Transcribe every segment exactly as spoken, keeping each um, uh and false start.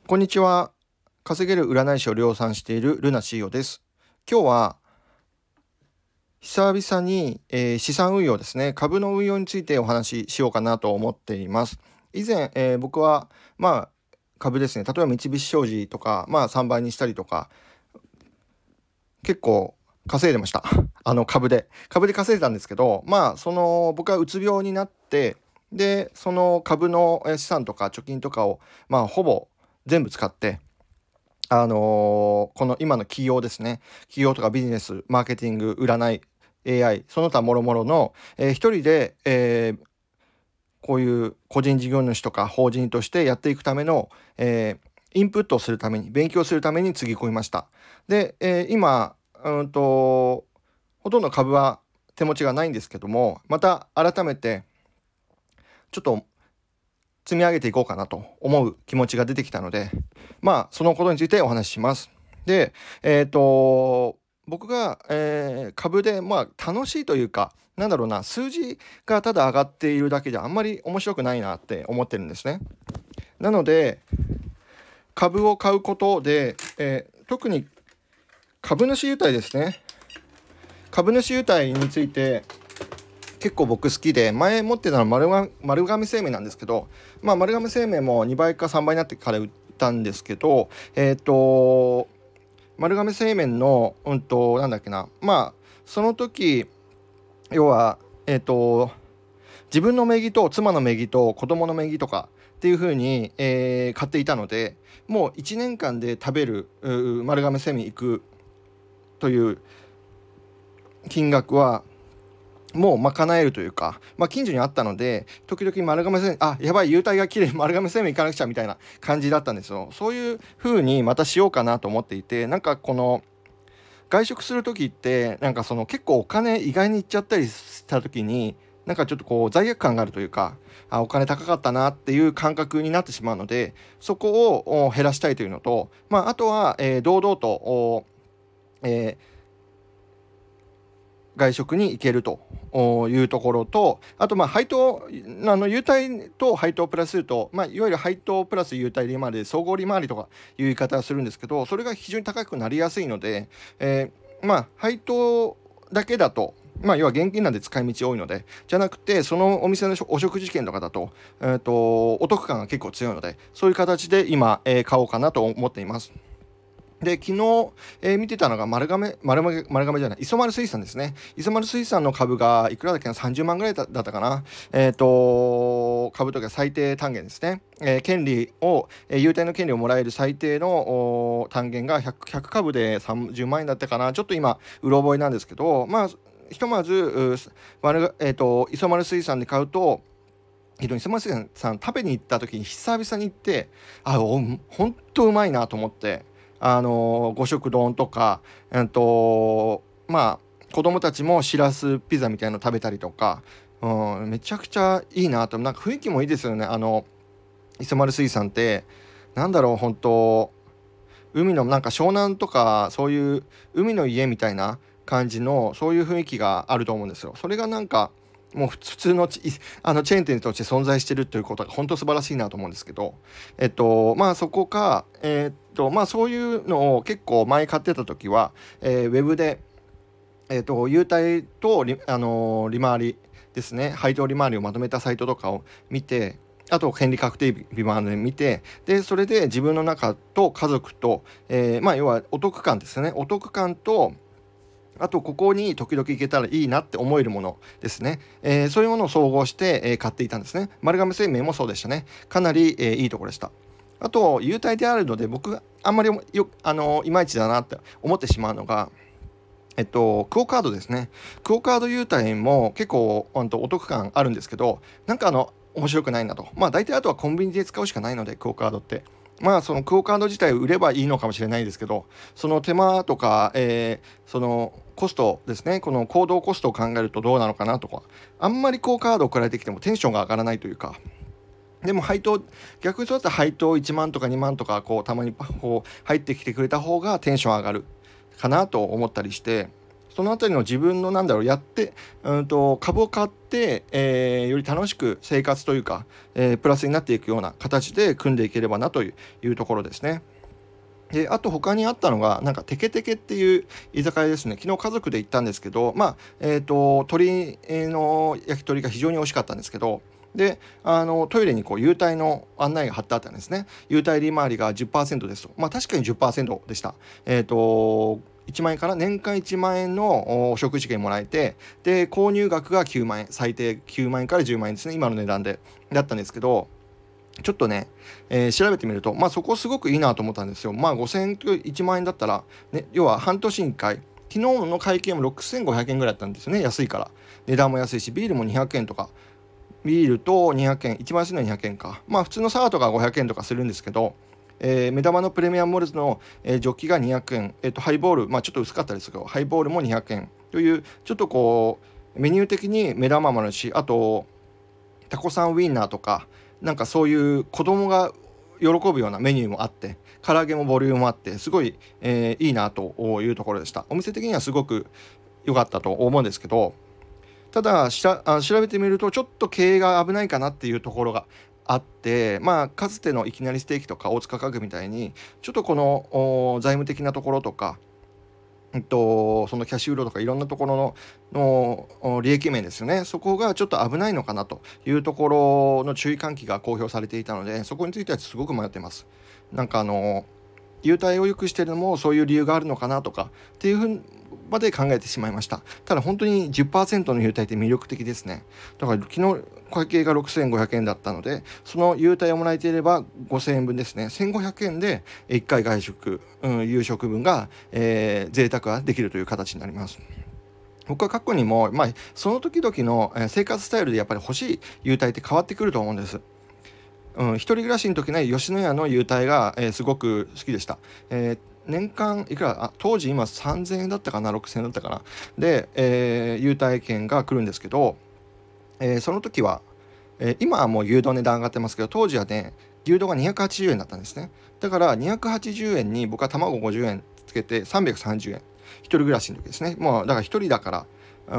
こんにちは。稼げる占い師を量産しているルナ シーイーオー です。今日は久々に、えー資産運用ですね、株の運用についてお話ししようかなと思っています。以前、えー僕はまあ株ですね、例えば三菱商事とか、まあさんばいにしたりとか、結構稼いでました。あの株で。株で稼いでたんですけど、まあその僕はうつ病になって、で、その株のえー資産とか貯金とかをまあほぼ全部使って、あのーこの今の企業ですね、企業とかビジネス、マーケティング、占い、エーアイ、その他もろもろの、えー一人で、えーこういう個人事業主とか法人としてやっていくための、えーインプットをするために、勉強するためにつぎ込みました。で、えー今、うんと、ほとんど株は手持ちがないんですけども、また改めて、ちょっと積み上げていこうかなと思う気持ちが出てきたので、まあ、そのことについてお話しします。で、えっと、僕が、えー株で、まあ、楽しいというか、なんだろうな、数字がただ上がっているだけじゃあんまり面白くないなって思ってるんですね。なので、株を買うことで、えー特に株主優待ですね。株主優待について、結構僕好きで、前持ってたのは丸が丸亀製麺なんですけど、まあ、丸亀製麺もにばいかさんばいになってから売ったんですけど、えっと丸亀製麺のうんとなんだっけな、まあその時要はえっと自分の名義と妻の名義と子供の名義とかっていう風に、えー買っていたので、もういちねんかんで食べるう丸亀製麺行くという金額はもう賄えるというか、まあ、近所にあったので、時々丸亀製麺、あ、やばい、優待が切れ、丸亀製麺行かなくちゃみたいな感じだったんですよ。そういう風にまたしようかなと思っていて、なんかこの外食する時って、なんかその結構お金意外にいっちゃったりした時に、なんかちょっとこう罪悪感があるというか、あ、お金高かったなっていう感覚になってしまうので、そこを減らしたいというのと、まあ、あとは、えー堂々と、えー外食に行けるというところと、あとまあ配当、あの優待と配当プラスと、まあ、いわゆる配当プラス優待利回りで総合利回りとかいう言い方をするんですけど、それが非常に高くなりやすいので、えーまあ配当だけだと、まあ、要は現金なんで使い道多いので、じゃなくて、そのお店のお食事券とかだと、えーと、お得感が結構強いので、そういう形で今、えー買おうかなと思っています。で、昨日、えー見てたのが丸亀、丸亀、丸亀じゃない、磯丸水産ですね。磯丸水産の株がいくらだっけな、さんじゅうまんぐらいだったかな。えっ、と、株とか最低単元ですね。えー権利を、えー優待の権利をもらえる最低の単元が ひゃく, ひゃく株でさんじゅうまん円だったかな。ちょっと今、うろ覚えなんですけど、まあ、ひとまず、丸えーと、磯丸水産で買うと、磯丸水産食べに行った時に久々に行って、あ、お本当うまいなと思って、あの五色丼とか、えっとまあ子供たちもしらすピザみたいなの食べたりとか、うん、めちゃくちゃいいなと。なんか雰囲気もいいですよね。あの磯丸水産って、なんだろう、本当海のなんか湘南とか、そういう海の家みたいな感じの、そういう雰囲気があると思うんですよ。それがなんかもう普通のチあのチェーン店として存在してるということが本当素晴らしいなと思うんですけど、えっとまあそこか、えっとまあそういうのを結構前買ってた時は、えーウェブで、えっと優待と利、あのー利回りですね、配当利回りをまとめたサイトとかを見て、あと権利確定日まで見て、でそれで自分の中と家族と、えーまあ要はお得感ですね、お得感と、あとここに時々行けたらいいなって思えるものですね、えーそういうものを総合して、えー買っていたんですね。丸亀製麺もそうでしたね。かなり、えーいいところでした。あと優待であるので、僕があんまりよあのいまいちだなって思ってしまうのが、えっと、クオカードですね。クオカード優待も結構ほんとお得感あるんですけど、なんかあの面白くないなと。まあ大体あとはコンビニで使うしかないので、クオカードって。まあそのクオカード自体を売ればいいのかもしれないですけど、その手間とか、えーそのコストですね、この行動コストを考えるとどうなのかなとか、あんまりクオカードを送られてきてもテンションが上がらないというか、でも配当、逆にそうだったら配当いちまんとかにまんとか、こうたまにこう入ってきてくれた方がテンション上がるかなと思ったりして、 そのあたりの自分のなんだろうやって、うんと株を買って、えー、より楽しく生活というか、えー、プラスになっていくような形で組んでいければなという、いうところですね。であと他にあったのがなんかテケテケっていう居酒屋ですね。昨日家族で行ったんですけど、まあえっ、と鶏の焼き鳥が非常に美味しかったんですけど、であのトイレにこう優待の案内が貼ってあったんですね。優待利回りが じゅっパーセント ですと。まあ確かに じゅっパーセント でした。えっ、といちまん円から年間いちまん円のお食事券もらえて、で購入額がきゅうまん円、最低きゅうまん円からじゅうまん円ですね、今の値段でだったんですけど、ちょっとね、えー調べてみると、まあそこすごくいいなと思ったんですよ。まあごせんえんといちまん円だったら、ね、要は半年にいっかい、昨日の会計もろくせんごひゃくえんぐらいだったんですよね、安いから。値段も安いし、ビールもにひゃくえんとか、ビールとにひゃくえん、一番安いのはにひゃくえんか。まあ普通のサワーとかごひゃくえんとかするんですけど、えー目玉のプレミアムモルツの、えージョッキがにひゃくえん、えーとハイボール、まあちょっと薄かったですけど、ハイボールもにひゃくえんという、ちょっとこう、メニュー的に目玉もあるし、あと、タコさんウインナーとか、なんかそういう子供が喜ぶようなメニューもあって、唐揚げもボリュームもあって、すごい、えーいいなというところでした。お店的にはすごく良かったと思うんですけど、ただしらあ調べてみるとちょっと経営が危ないかなっていうところがあって、まあかつてのいきなりステーキとか大塚家具みたいにちょっとこのお財務的なところとか、えっと、そのキャッシュフローとかいろんなところののお利益面ですよね、そこがちょっと危ないのかなというところの注意喚起が公表されていたので、そこについてはすごく迷ってます。なんかあの優待を良くしてるのもそういう理由があるのかなとかっていうふうまで考えてしまいました。ただ本当に じゅっパーセント の優待って魅力的ですね。だから昨日会計がろくせんごひゃくえんだったので、その優待をもらえていればごせんえんぶんですね。せんごひゃくえんでいっかい外食、うん、夕食分が、えー、贅沢ができるという形になります。僕は過去にも、まあ、その時々のえー生活スタイルでやっぱり欲しい優待って変わってくると思うんです。うん、一人暮らしの時の吉野家の優待が、えーすごく好きでした。えー年間いくら、あ、当時今さんぜんえんだったかな、ろくせんえんだったかな。で、えー優待券が来るんですけど、えーその時は、えー今はもう牛丼値段上がってますけど、当時はね、牛丼がにひゃくはちじゅうえんだったんですね。だからにひゃくはちじゅうえんに僕は卵ごじゅうえんつけてさんびゃくさんじゅうえん。一人暮らしの時ですね。もうだから一人だから、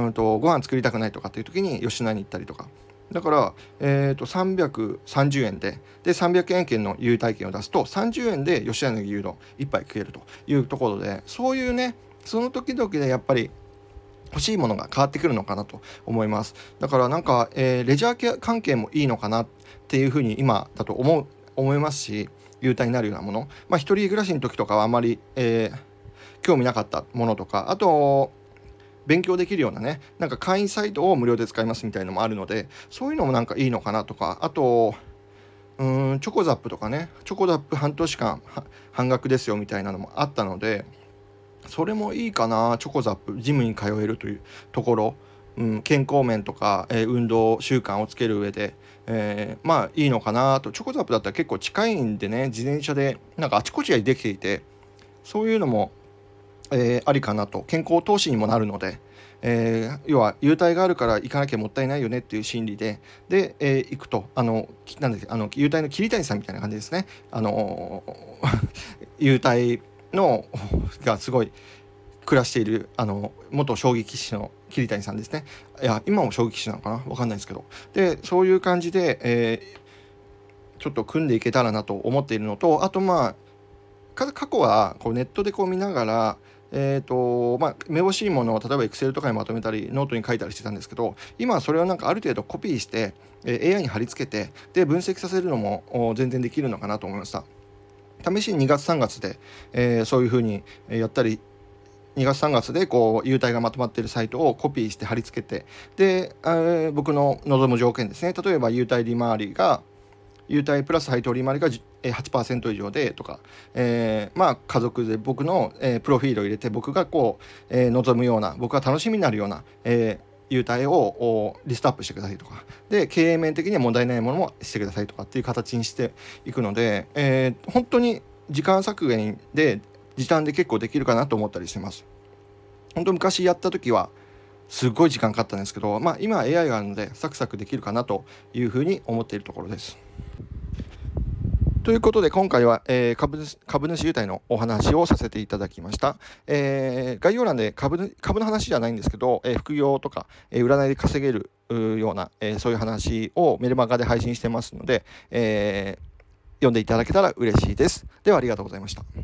うんとご飯作りたくないとかっていう時に吉野家に行ったりとか。だから、えー、とさんびゃくさんじゅうえんで、でさんびゃくえん券の優待券を出すとさんじゅうえんで吉野家の牛丼いっぱい食えるというところで、そういうね、その時々でやっぱり欲しいものが変わってくるのかなと思います。だからなんか、えーレジャー関係もいいのかなっていうふうに今だと思う思いますし、優待になるようなもの、まあ一人暮らしの時とかはあまり、えー興味なかったものとか、あと勉強できるようなね、なんか会員サイトを無料で使いますみたいのもあるので、そういうのもなんかいいのかなとか、あとうーんチョコザップとかね、チョコザップ半年間は半額ですよみたいなのもあったので、それもいいかな。チョコザップジムに通えるというところ、うん、健康面とか、えー運動習慣をつける上で、えーまあいいのかなと。チョコザップだったら結構近いんでね、自転車でなんかあちこちにできていて、そういうのも、えーありかなと。健康投資にもなるので、えー要は優待があるから行かなきゃもったいないよねっていう心理でで、えー行くと、あのきなんだっけ、あの優待の桐谷さんみたいな感じですね。あの優待のがすごい暮らしている、あの元将棋棋士の桐谷さんですね。いや今も将棋棋士なのかな、わかんないですけど、でそういう感じで、えーちょっと組んでいけたらなと思っているのと、あとまあか過去はこうネットでこう見ながら、えーとまあ、めぼしいものを例えば Excel とかにまとめたりノートに書いたりしてたんですけど、今はそれをなんかある程度コピーして、えー エーアイ に貼り付けてで分析させるのもお全然できるのかなと思いました。試しににがつさんがつで、えーそういう風にやったり、にがつさんがつでこう優待がまとまっているサイトをコピーして貼り付けて、で、えー僕の望む条件ですね、例えば優待利回りが優待プラス配当利回りがじえーはちパーセント以上でとか、えーまあ家族で僕の、えープロフィールを入れて、僕がこう、えー望むような、僕が楽しみになるような、えー優待をおリストアップしてくださいとか、で経営面的には問題ないものもしてくださいとかっていう形にしていくので、えー本当に時間削減で時短で結構できるかなと思ったりしてます。本当昔やった時はすごい時間かかったんですけど、まあ今は エーアイ があるのでサクサクできるかなというふうに思っているところです。 ということで今回は、えー、株主、株主優待のお話をさせていただきました。えー、概要欄で株、株の話じゃないんですけど、えー、副業とか、えー、占いで稼げるような、えー、そういう話をメルマガで配信してますので、えー、読んでいただけたら嬉しいです。ではありがとうございました。